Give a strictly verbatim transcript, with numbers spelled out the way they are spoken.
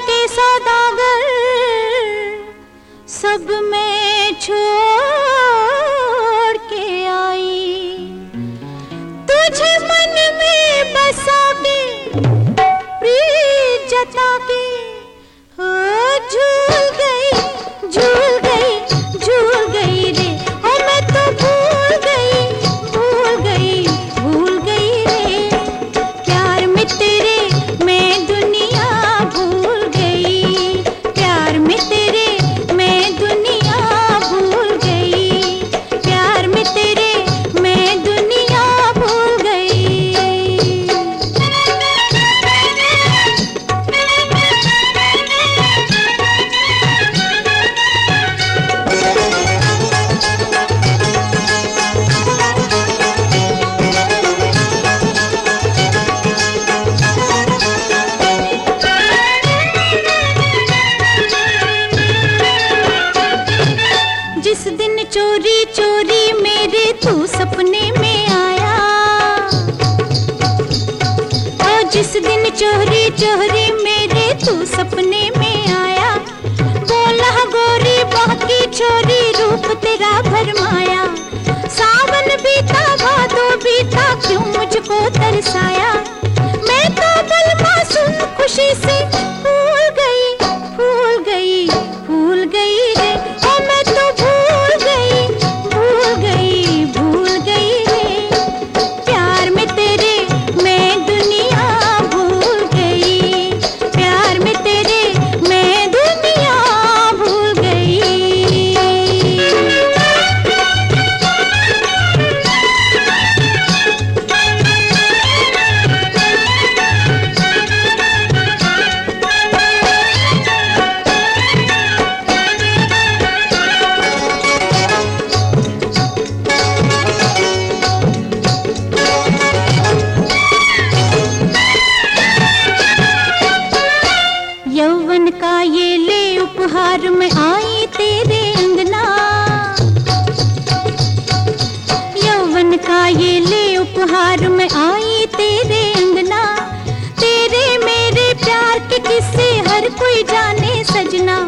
के सौदागर सब मैं छोड़ के आई, तुझे मन में बसा के प्रीत जता के हो झूल गई झूल गई झूल गई रे, ओ मैं तो भूल गई भूल गई भूल गई रे, प्यार में तेरे मैं दुनिया भूल गई, प्यार में तेरे मैं दुनिया भूल गई, प्यार में तेरे मैं दुनिया भूल गई। जिस दिन चोरी चोरी मेरे तू सपने में आया, ओ जिस दिन चोरी चोरी मेरे तू सपने में आया, बोला गोरी बाकी छोरी रूप तेरा भरमाया, सावन बीता भादो बीता क्यों मुझको तरसाया, मैं तो बल मासूम खुशी से फूल गई फूल गई फूल गई रे, ओ मैं तो भूल गई भूल गई भूल गई रे, प्यार में तेरे मैं दुनिया भूल गई, प्यार में तेरे मैं दुनिया भूल गई। यौवन का ये ले उपहार में आई तेरे अंगना, यौवन का ये ले उपहार में आई तेरे अंगना, तेरे मेरे प्यार के किस्से हर कोई जाने सजना,